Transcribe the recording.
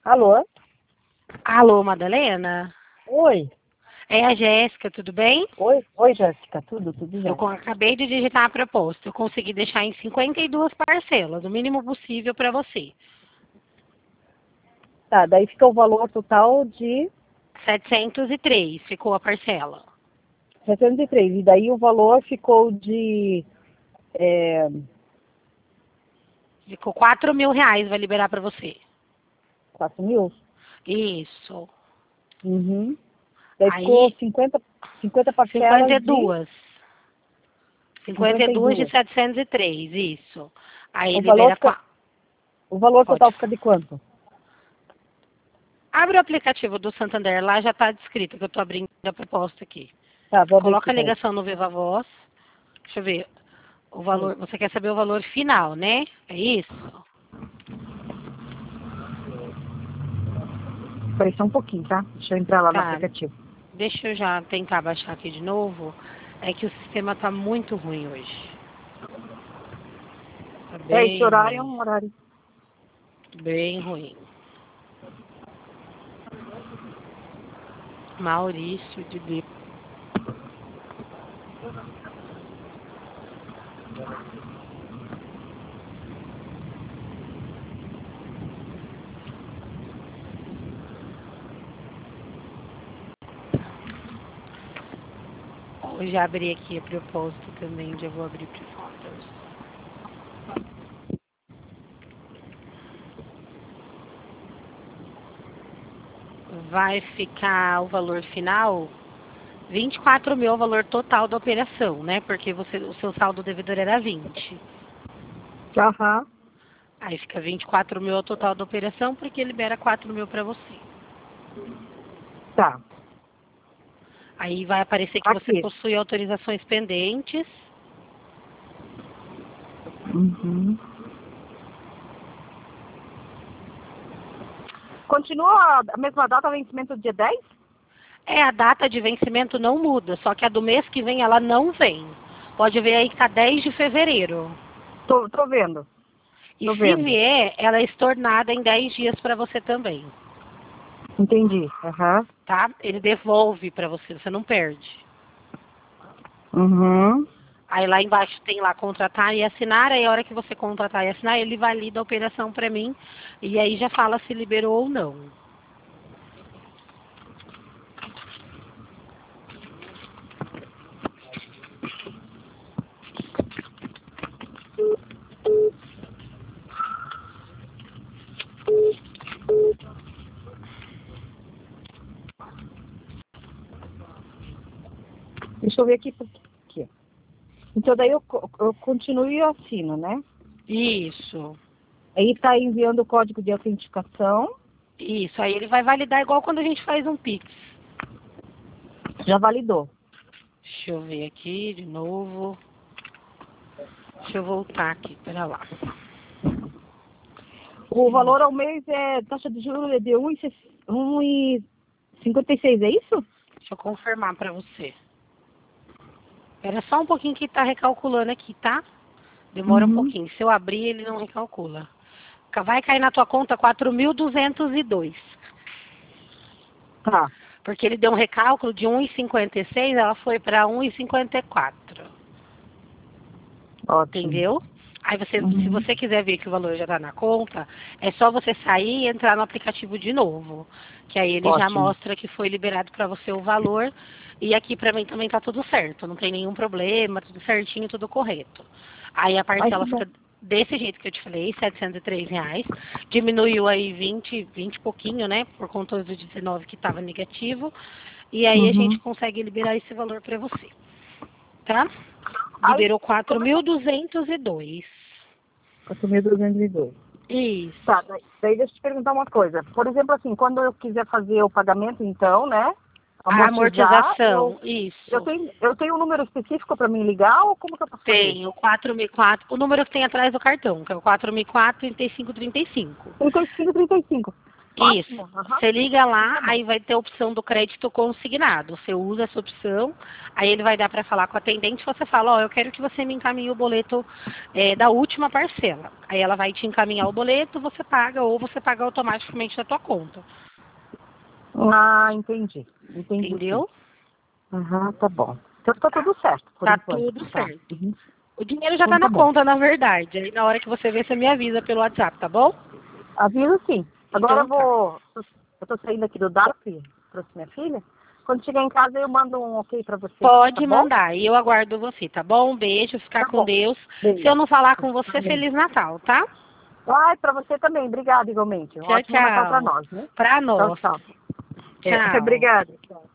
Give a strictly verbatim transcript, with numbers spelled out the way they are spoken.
Alô? Alô, Madalena? Oi. É a Jéssica, tudo bem? Oi, oi, Jéssica. Tudo, tudo Eu já. co- acabei de digitar a proposta. Eu consegui deixar em cinquenta e duas parcelas, o mínimo possível para você. Tá, daí fica o valor total de setecentos e três ficou a parcela. setecentos e três. E daí o valor ficou de é, Ficou quatro mil reais, vai liberar para você. quatro mil. Isso. Uhum. Daí ficou Aí, cinquenta, cinquenta parcelas de cinquenta e duas. cinquenta e cinquenta e duas de duas. setecentos e três, isso. Aí O valor, libera com fica, a... o valor Pode. total fica de quanto? Abre o aplicativo do Santander, lá já está descrito que eu estou abrindo a proposta aqui. Tá, vou abrir Coloca aqui, a peraí. ligação no Viva Voz. Deixa eu ver. O Sim. valor, você quer saber o valor final, né? É isso? Peraí só um pouquinho, tá? Deixa eu entrar lá no Tá. aplicativo. Deixa eu já tentar baixar aqui de novo. É que o sistema tá muito ruim hoje. Tá É, esse bem horário é ruim. um horário. Bem ruim. Maurício de B. Eu já abri aqui a proposta também, já vou abrir para fotos. Vai ficar o valor final vinte e quatro mil, o valor total da operação, né? Porque você, o seu saldo devedor era vinte. Aham. Aí fica vinte e quatro mil o total da operação, porque libera quatro mil para você. Tá. Aí vai aparecer que você Aqui. possui autorizações pendentes. Uhum. Continua a mesma data, vencimento dia dez? É, a data de vencimento não muda, só que a do mês que vem ela não vem. Pode ver aí que tá dez de fevereiro. Tô, tô vendo, E tô se vendo. vier, ela é estornada em dez dias para você também, Entendi. Aham. tá? Ele devolve para você, você não perde. Uhum. Aí lá embaixo tem lá contratar e assinar, aí a hora que você contratar e assinar, ele valida a operação para mim e aí já fala se liberou ou não. Deixa eu ver aqui. aqui. Então daí eu, co- eu continuo e eu assino, né? Isso. Aí tá enviando o código de autenticação. Isso, aí ele vai validar igual quando a gente faz um Pix. Já validou. Deixa eu ver aqui de novo. Deixa eu voltar aqui, pera lá. O valor ao mês é taxa de juros é de um e cinquenta e seis, é isso? Deixa eu confirmar pra você. Era só um pouquinho que tá recalculando aqui, tá? Demora um Uhum. pouquinho. Se eu abrir, ele não recalcula. Vai cair na tua conta quatro mil duzentos e dois. Tá. Porque ele deu um recálculo de um e cinquenta e seis, ela foi para um e cinquenta e quatro. Ótimo. Entendeu? Aí você, se Uhum. você quiser ver que o valor já está na conta, é só você sair e entrar no aplicativo de novo. Que aí ele já Ótimo. mostra que foi liberado para você o valor. E aqui para mim também tá tudo certo. Não tem nenhum problema, tudo certinho, tudo correto. Aí a Ai, que parcela bom. fica desse jeito que eu te falei, setecentos e três reais. Diminuiu aí vinte, vinte e pouquinho, né? Por conta do dezenove que estava negativo. E aí a gente Uhum. consegue liberar esse valor para você. Tá? Aí, Liberou quatro como é que mil eu... duzentos e dois. quatro mil duzentos e dois. Tá, Isso. daí, daí deixa eu te perguntar uma coisa. Por exemplo, assim, quando eu quiser fazer o pagamento, então, né? A Amortizar, eu, amortização, eu, isso. tenho, eu tenho um número específico para mim ligar ou como que eu posso fazer? Tem o quatro mil e quatro, o número que tem atrás do cartão, que é o quatro mil e quatro, trinta e cinco trinta e cinco. trinta e cinco, trinta e cinco. Isso. Ótimo. Aham. Você liga lá, aí vai ter a opção do crédito consignado. Você usa essa opção, aí ele vai dar para falar com a atendente, você fala, ó, eu quero que você me encaminhe o boleto é, da última parcela. Aí ela vai te encaminhar o boleto, você paga, ou você paga automaticamente na tua conta. Ah, entendi. Entendi. Entendeu? Aham, tá bom. Então tá tudo certo, por Tá enquanto. tudo Tá. certo. Uhum. O dinheiro já Então tá tá na bom. conta, na verdade. Aí na hora que você vê, você me avisa pelo WhatsApp, tá bom? Avisa sim. Agora eu Então tá. vou. Eu tô saindo aqui do D A P, trouxe minha filha. Quando chegar em casa eu mando um ok pra você. Tá Pode bom? mandar. E eu aguardo você, tá bom? Um beijo, ficar Tá com bom. Deus. Beijo. Se eu não falar com você, Amém. Feliz Natal, tá? Ai, pra você também. Obrigada, igualmente. Um Tchau, ótimo Natal pra tchau. nós, né? Pra Tchau, nós. tchau. É, Tchau. obrigada. Tchau.